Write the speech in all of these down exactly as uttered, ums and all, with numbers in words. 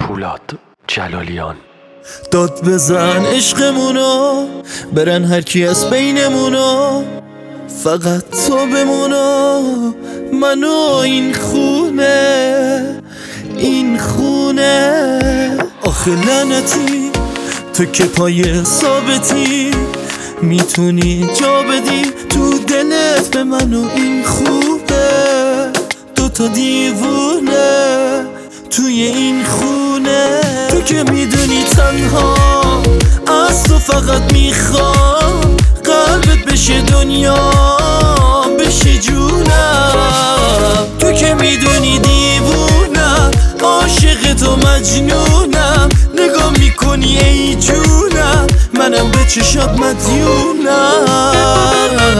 پولاد جلالیان. داد بزن عشقمونو، برن هر کی از بینمونو، فقط تو بمونو، منو این خونه این خونه. آخه لعنتی تو که پای ثابتی، میتونی جا بدی تو دلت به منو این خوبه. دوتا دیوونه توی این خونه، تو که میدونی تنها از تو فقط میخوام قلبت بشه دنیا بشه جونم. تو که میدونی دیوونم عاشق تو مجنونم، نگاه میکنی ای جونم منم به چشات مدیونم.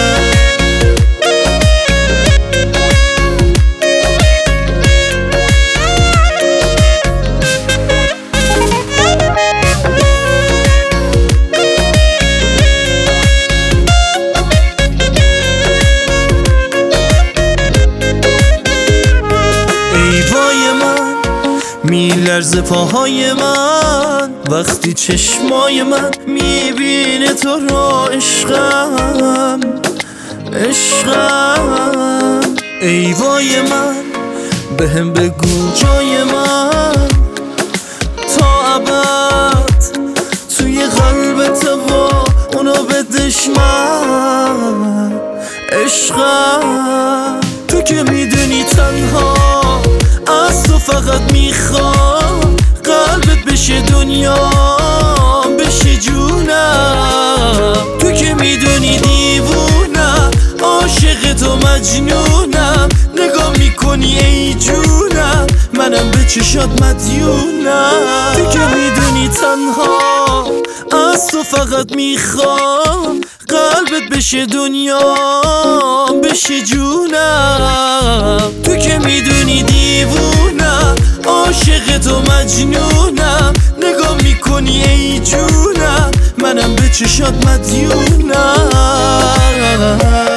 میلرزه پاهای من وقتی چشمای من میبینه تو را. عشقم عشقم ای وای من، بهم بگو جای من تا ابد توی قلبت و اونو بدش من. عشقم تو که میدونی تنها از تو فقط میخوام قلبت بشه دنیا بشه جونم. تو که میدونی دیوونم عاشق تو مجنونم، نگاه میکنی ای جونم منم به چشات مدیونم. تو که میدونی تنها از تو فقط میخوام قلبت بشه دنیا بشه جونم. تو که میدونی دیوونم عاشق تو مجنونم، نگاه میکنی ای جونم منم به چشات مدیونم.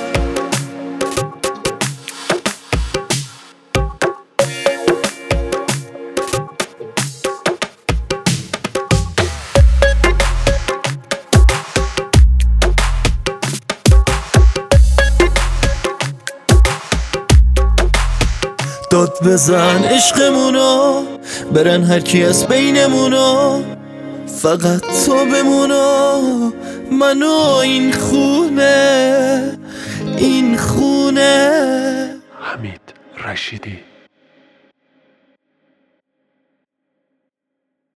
داد بزن عشقمونو، برن هر کی از بینمونو، فقط تو بمونو، منو این خونه این خونه. حمید رشیدی.